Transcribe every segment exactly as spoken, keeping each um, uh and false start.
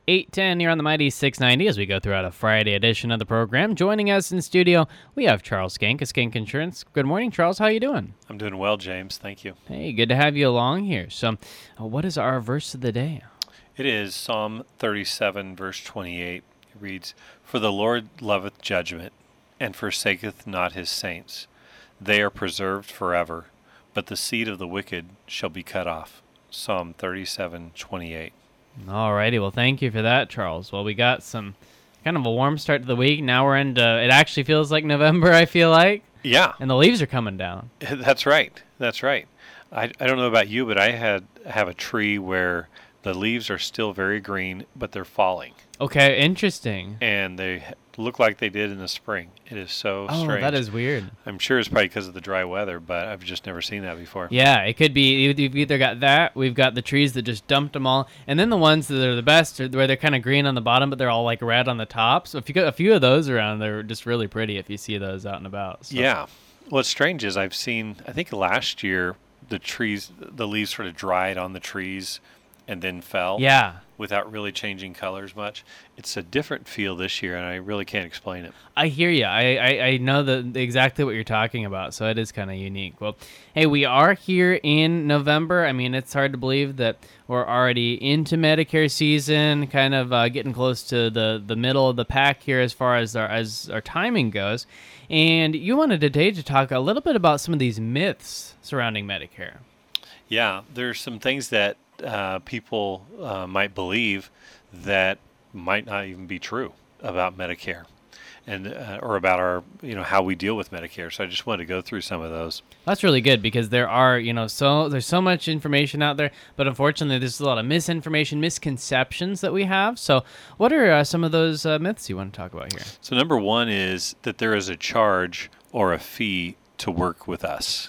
eight ten here on the Mighty six ninety as we go throughout a Friday edition of the program. Joining us in studio, we have Charles Skank of Skank Insurance. Good morning, Charles. How you doing? I'm doing well, James. Thank you. Hey, good to have you along here. So, uh, what is our verse of the day? It is Psalm thirty-seven, verse twenty-eight. It reads, "For the Lord loveth judgment, and forsaketh not his saints. They are preserved forever, but the seed of the wicked shall be cut off." Psalm thirty-seven, twenty-eight. All righty. Well, thank you for that, Charles. Well, we got some kind of a warm start to the week. Now we're into, it actually feels like November, I feel like. Yeah. And the leaves are coming down. That's right. That's right. I, I don't know about you, but I had have a tree where the leaves are still very green, but they're falling. Okay, interesting. And they look like they did in the spring. It is so oh, strange. that is weird. I'm sure it's probably because of the dry weather, but I've just never seen that before. Yeah, it could be. We've either got that, we've got the trees that just dumped them all, and then the ones that are the best are where they're kind of green on the bottom, but they're all like red on the top. So if you got a few of those around, they're just really pretty if you see those out and about. So. Yeah. What's strange is I've seen, I think last year, the trees, the leaves sort of dried on the trees and then fell. Yeah. Without really changing colors much. It's a different feel this year, and I really can't explain it. I hear you. I, I, I know the, exactly what you're talking about, so it is kind of unique. Well, hey, we are here in November. I mean, it's hard to believe that we're already into Medicare season, kind of uh, getting close to the, the middle of the pack here as far as our, as our timing goes. And you wanted today to talk a little bit about some of these myths surrounding Medicare. Yeah, there's some things that uh, people uh, might believe that might not even be true about Medicare, and uh, or about our, you know, how we deal with Medicare. So I just wanted to go through some of those. That's really good because there are, you know, so there's so much information out there, but unfortunately, there's a lot of misinformation, misconceptions that we have. So, what are uh, some of those uh, myths you want to talk about here? So number one is that there is a charge or a fee to work with us.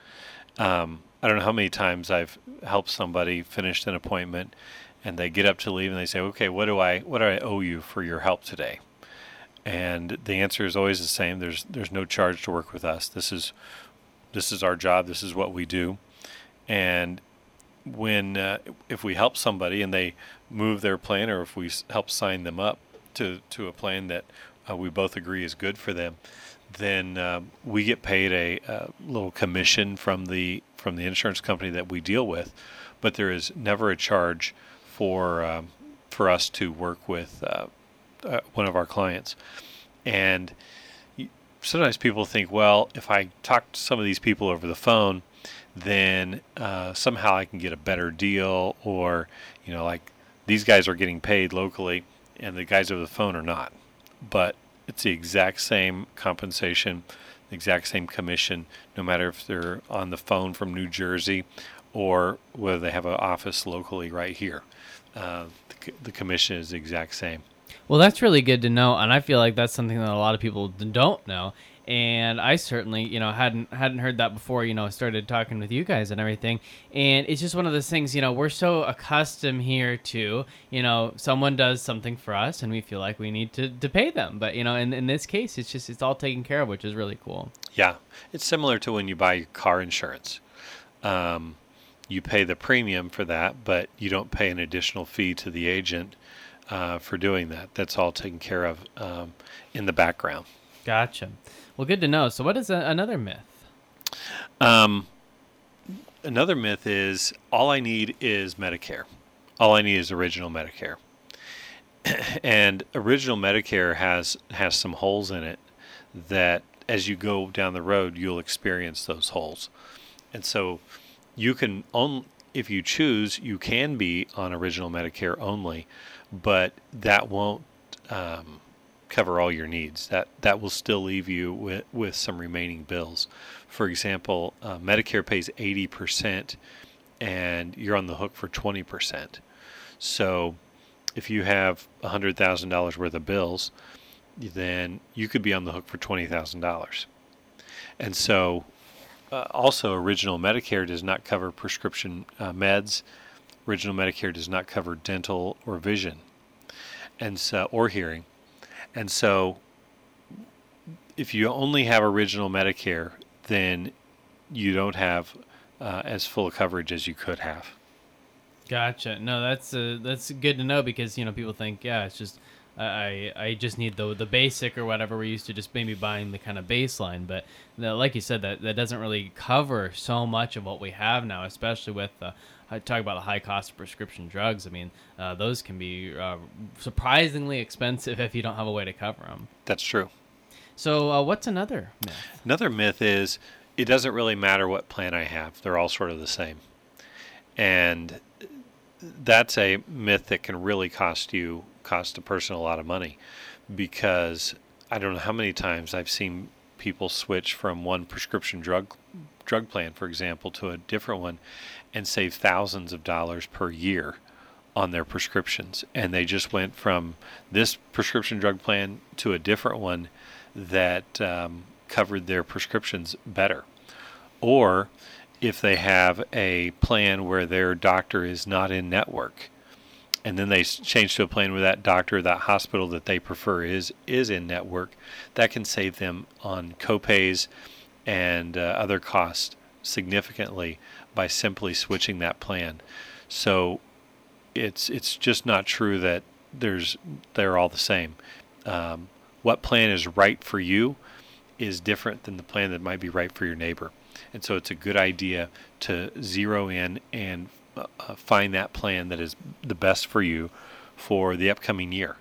Um, I don't know how many times I've helped somebody finish an appointment, and they get up to leave, and they say, "Okay, what do I what do I owe you for your help today?" And the answer is always the same. There's there's no charge to work with us. This is this is our job. This is what we do. And when uh, if we help somebody and they move their plan, or if we help sign them up to to a plan that uh, we both agree is good for them, then uh, we get paid a, a little commission from the from the insurance company that we deal with, but there is never a charge for um, for us to work with uh, uh, one of our clients. And sometimes people think, well, if I talk to some of these people over the phone, then uh, somehow I can get a better deal, or, you know, like these guys are getting paid locally and the guys over the phone are not. But it's the exact same compensation, the exact same commission, no matter if they're on the phone from New Jersey or whether they have an office locally right here. Uh, the, the commission is the exact same. Well, that's really good to know, and I feel like that's something that a lot of people don't know. And I certainly, you know, hadn't hadn't heard that before, you know, started talking with you guys and everything. And it's just one of those things, you know, we're so accustomed here to, you know, someone does something for us and we feel like we need to, to pay them. But, you know, in, in this case, it's just, it's all taken care of, which is really cool. Yeah. It's similar to when you buy your car insurance. Um, you pay the premium for that, but you don't pay an additional fee to the agent uh, for doing that. That's all taken care of um, in the background. Gotcha. Well, good to know. So what is a, another myth? Um, another myth is all I need is Medicare. All I need is original Medicare. And original Medicare has, has some holes in it that as you go down the road, you'll experience those holes. And so you can, on, if you choose, you can be on original Medicare only, but that won't um, cover all your needs. That that will still leave you with, with some remaining bills. For example, uh, Medicare pays eighty percent and you're on the hook for twenty percent. So if you have one hundred thousand dollars worth of bills, then you could be on the hook for twenty thousand dollars. And so uh, also original Medicare does not cover prescription uh, meds. Original Medicare does not cover dental or vision, and so or hearing. And so if you only have original Medicare, then you don't have uh, as full coverage as you could have. Gotcha. No, that's uh, that's good to know because you know people think yeah it's just I I just need the the basic or whatever. We're used to just maybe buying the kind of baseline, but the, like you said, that that doesn't really cover so much of what we have now, especially with uh, I talk about the high cost of prescription drugs. I mean, uh, those can be uh, surprisingly expensive if you don't have a way to cover them. That's true. So uh, what's another myth? Another myth is it doesn't really matter what plan I have. They're all sort of the same. And that's a myth that can really cost you, cost a person a lot of money, because I don't know how many times I've seen people switch from one prescription drug drug plan, for example, to a different one and save thousands of dollars per year on their prescriptions. And they just went from this prescription drug plan to a different one that um, covered their prescriptions better. Or if they have a plan where their doctor is not in network, and then they change to a plan where that doctor, that hospital that they prefer is is in network, that can save them on copays and uh, other costs significantly by simply switching that plan. So it's it's just not true that there's they're all the same. Um, what plan is right for you is different than the plan that might be right for your neighbor. And so it's a good idea to zero in and uh, find that plan that is the best for you for the upcoming year.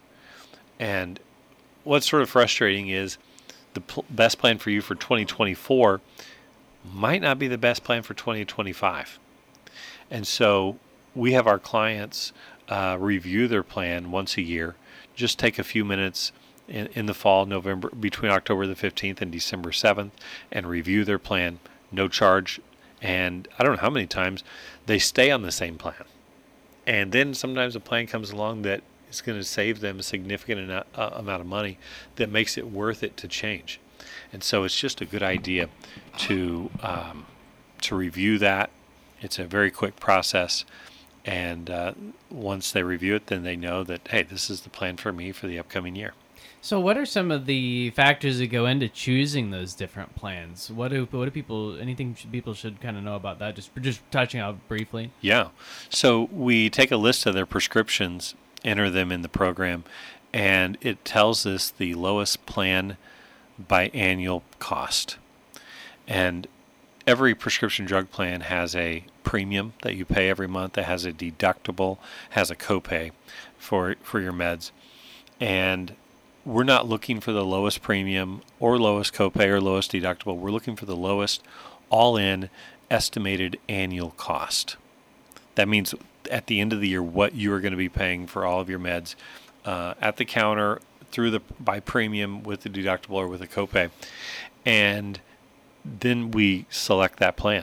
And what's sort of frustrating is the pl- best plan for you for twenty twenty-four might not be the best plan for twenty twenty-five. And so we have our clients uh, review their plan once a year. Just take a few minutes in, in the fall, November, between October the fifteenth and December seventh, and review their plan. No charge, and I don't know how many times they stay on the same plan. And then sometimes a plan comes along that is going to save them a significant enough, uh, amount of money that makes it worth it to change. And so it's just a good idea to um, to review that. It's a very quick process, and uh, once they review it, then they know that, hey, this is the plan for me for the upcoming year. So, what are some of the factors that go into choosing those different plans? What do what do people? Anything should, people should kind of know about that? Just just touching out briefly. Yeah. So we take a list of their prescriptions, enter them in the program, and it tells us the lowest plan by annual cost. And every prescription drug plan has a premium that you pay every month. That has a deductible, has a copay for for your meds, and we're not looking for the lowest premium or lowest copay or lowest deductible. We're looking for the lowest all-in estimated annual cost. That means at the end of the year what you are going to be paying for all of your meds uh, at the counter, through the by premium, with the deductible or with a copay. And then we select that plan.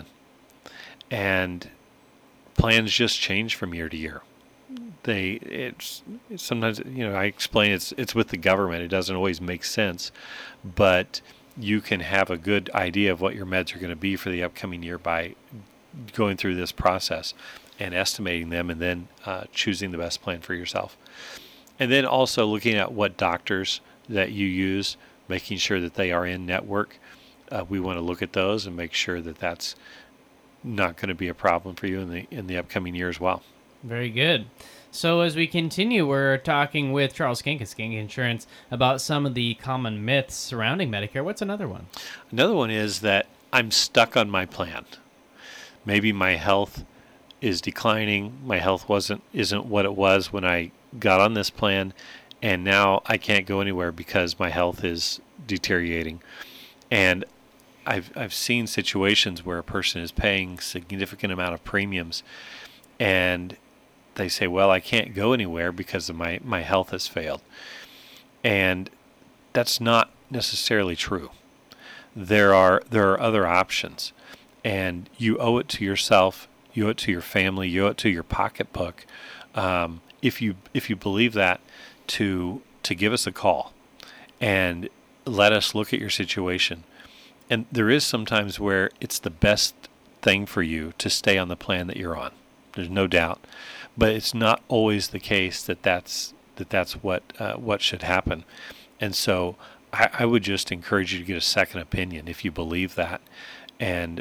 And plans just change from year to year. They it's, it's sometimes, you know, I explain it's it's with the government. It doesn't always make sense, but you can have a good idea of what your meds are going to be for the upcoming year by going through this process and estimating them, and then uh, choosing the best plan for yourself. And then also looking at what doctors that you use, making sure that they are in network. Uh, we want to look at those and make sure that that's not going to be a problem for you in the in the upcoming year as well. Very good. So as we continue, we're talking with Charles Skink at Skink Insurance about some of the common myths surrounding Medicare. What's another one? Another one is that I'm stuck on my plan. Maybe my health is declining. My health wasn't isn't what it was when I got on this plan, and now I can't go anywhere because my health is deteriorating. And I've I've seen situations where a person is paying significant amount of premiums, and they say, well, I can't go anywhere because of my, my health has failed. And that's not necessarily true. There are there are other options, and you owe it to yourself, you owe it to your family, you owe it to your pocketbook. Um, if you if you believe that, to to give us a call and let us look at your situation. And there is sometimes where it's the best thing for you to stay on the plan that you're on. There's no doubt. But it's not always the case that that's that that's what uh, what should happen. And so I, I would just encourage you to get a second opinion if you believe that, and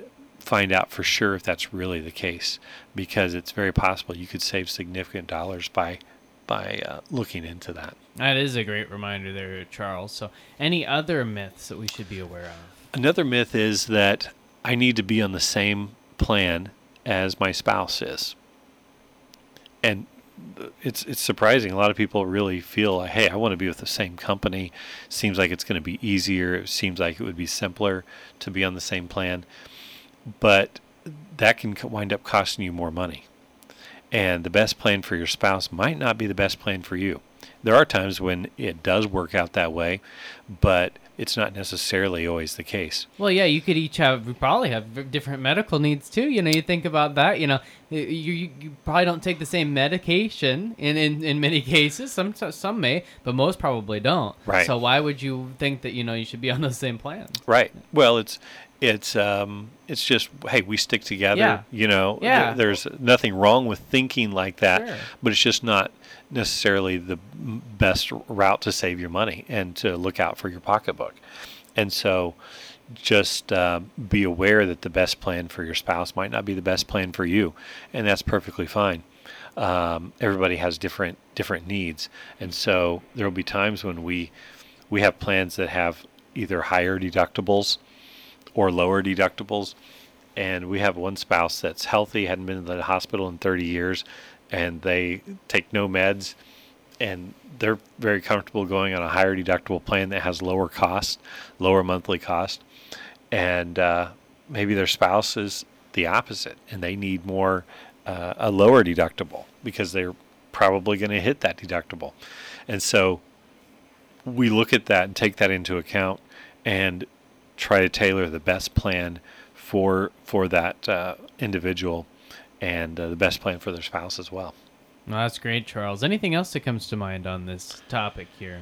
find out for sure if that's really the case, because it's very possible you could save significant dollars by by uh, looking into that. That is a great reminder there, Charles. So any other myths that we should be aware of? Another myth is that I need to be on the same plan as my spouse is. And it's it's surprising. A lot of people really feel like, hey, I want to be with the same company. Seems like it's going to be easier. It seems like it would be simpler to be on the same plan. But that can wind up costing you more money. And the best plan for your spouse might not be the best plan for you. There are times when it does work out that way, but it's not necessarily always the case. Well, yeah, you could each have, we probably have different medical needs too. You know, you think about that, you know, you, you, you probably don't take the same medication in, in, in many cases. Some some may, but most probably don't. Right. So why would you think that, you know, you should be on the same plan? Right. Well, it's it's um it's just, hey, we stick together. Yeah. You know, yeah. There, there's nothing wrong with thinking like that, Sure. but it's just not necessarily the best route to save your money and to look out for your pocketbook. And so just uh, be aware that the best plan for your spouse might not be the best plan for you, and that's perfectly fine. Um, everybody has different different needs, and so there will be times when we we have plans that have either higher deductibles or lower deductibles, and we have one spouse that's healthy, hadn't been to the hospital in thirty years, and they take no meds, and they're very comfortable going on a higher deductible plan that has lower cost, lower monthly cost. And uh, maybe their spouse is the opposite, and they need more, uh, a lower deductible, because they're probably going to hit that deductible. And so we look at that and take that into account and try to tailor the best plan for for that uh, individual, and uh, the best plan for their spouse as well. Well, that's great, Charles. Anything else that comes to mind on this topic here?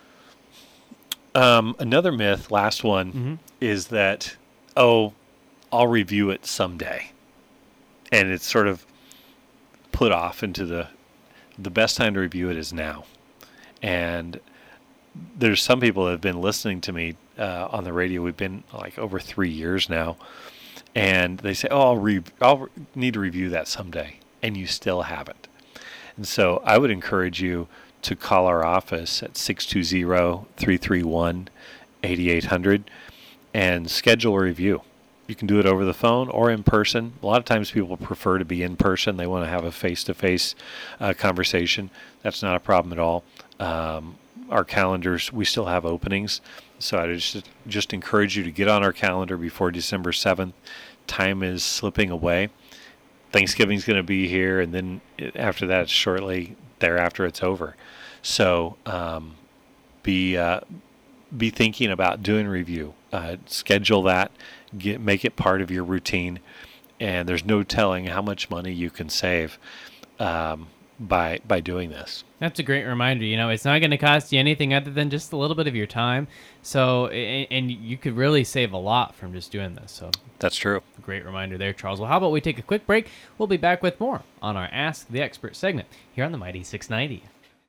Um, another myth, last one, Mm-hmm. is that, oh, I'll review it someday. And it's sort of put off into the, the best time to review it is now. And there's some people that have been listening to me uh, on the radio. We've been like over three years now. And they say, oh, I'll, re- I'll need to review that someday. And you still haven't. And so I would encourage you to call our office at six two zero, three three one, eight eight zero zero and schedule a review. You can do it over the phone or in person. A lot of times people prefer to be in person. They want to have a face-to-face uh, conversation. That's not a problem at all. Um, our calendars, we still have openings. So I just, just encourage you to get on our calendar before December seventh. Time is slipping away. Thanksgiving's going to be here, and then after that, shortly thereafter, it's over. So um, be uh, be thinking about doing a review. Uh, schedule that. Get make it part of your routine. And there's no telling how much money you can save um, by by doing this. That's a great reminder. You know, it's not going to cost you anything other than just a little bit of your time. So, and, and you could really save a lot from just doing this. So That's true. great reminder there, Charles. Well, how about we take a quick break? We'll be back with more on our Ask the Expert segment here on the Mighty six ninety.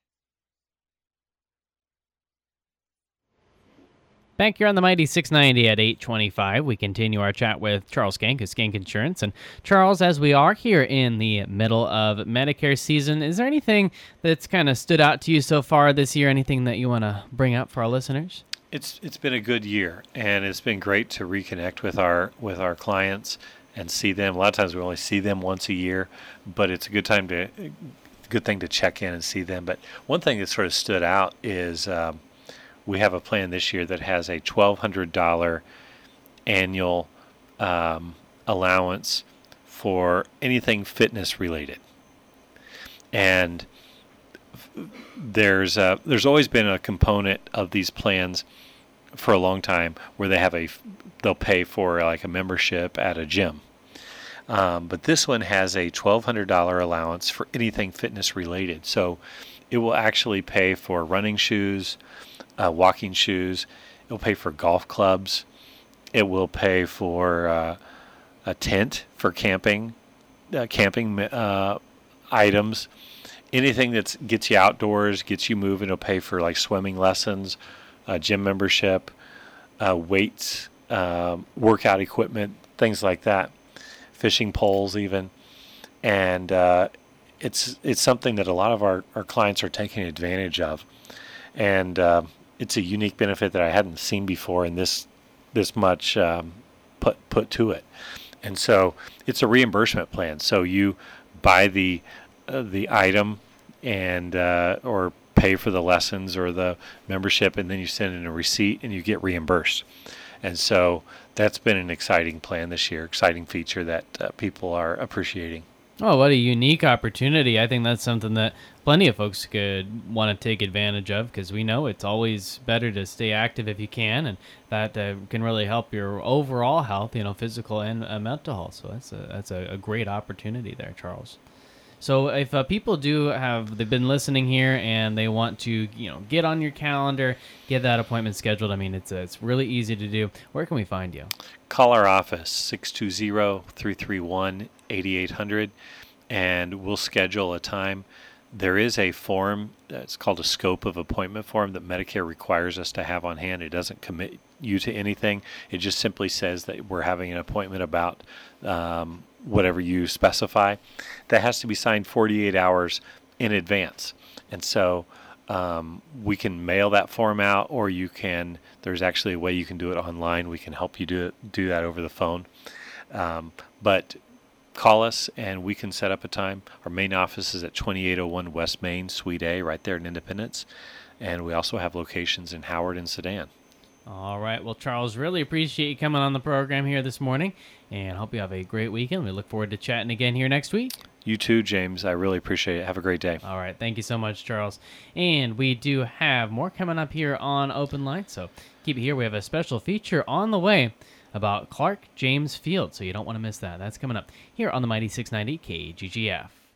Back here on the Mighty six ninety at eight twenty-five, we continue our chat with Charles Schenk of Schenk Insurance. And Charles, as we are here in the middle of Medicare season, is there anything that's kind of stood out to you so far this year? Anything that you want to bring up for our listeners? It's it's been a good year, and it's been great to reconnect with our with our clients and see them. A lot of times we only see them once a year, but it's a good time to good thing to check in and see them. But one thing that sort of stood out is um, we have a plan this year that has a twelve hundred dollars annual um, allowance for anything fitness related. And there's uh, there's always been a component of these plans for a long time where they have a they'll pay for like a membership at a gym. Um, but this one has a twelve hundred dollars allowance for anything fitness related. So it will actually pay for running shoes, uh, walking shoes. It will pay for golf clubs. It will pay for uh, a tent for camping, uh, camping uh, items. Anything that gets you outdoors, gets you moving. It'll pay for like swimming lessons, uh, gym membership, uh, weights, uh, workout equipment, things like that. fishing poles even. And uh, it's it's something that a lot of our, our clients are taking advantage of. And uh, it's a unique benefit that I hadn't seen before in this this much um, put put to it. And so it's a reimbursement plan. So you buy the uh, the item and uh, or pay for the lessons or the membership, and then you send in a receipt and you get reimbursed. And so that's been an exciting plan this year, exciting feature that uh, people are appreciating. Oh, what a unique opportunity. I think that's something that plenty of folks could want to take advantage of, because we know it's always better to stay active if you can, and that uh, can really help your overall health, you know, physical and uh, mental health. So that's a, that's a, a great opportunity there, Charles. So if uh, people do have, they've been listening here and they want to, you know, get on your calendar, get that appointment scheduled, I mean, it's uh, it's really easy to do. Where can we find you? Call our office, six two zero, three three one, eight eight zero zero, and we'll schedule a time. There is a form, it's called a scope of appointment form, that Medicare requires us to have on hand. It doesn't commit you to anything. It just simply says that we're having an appointment about um, whatever you specify. That has to be signed forty-eight hours in advance. And so um, we can mail that form out, or you can, there's actually a way you can do it online. We can help you do it, do that over the phone. Um, but call us and we can set up a time. Our main office is at twenty-eight oh one West Main, Suite A, right there in Independence. And we also have locations in Howard and Sedan. All right. Well, Charles, really appreciate you coming on the program here this morning, and hope you have a great weekend. We look forward to chatting again here next week. You too, James. I really appreciate it. Have a great day. All right. Thank you so much, Charles. And we do have more coming up here on Open Line, so keep it here. We have a special feature on the way about Clark James Field, so you don't want to miss that. That's coming up here on the Mighty six ninety K G G F.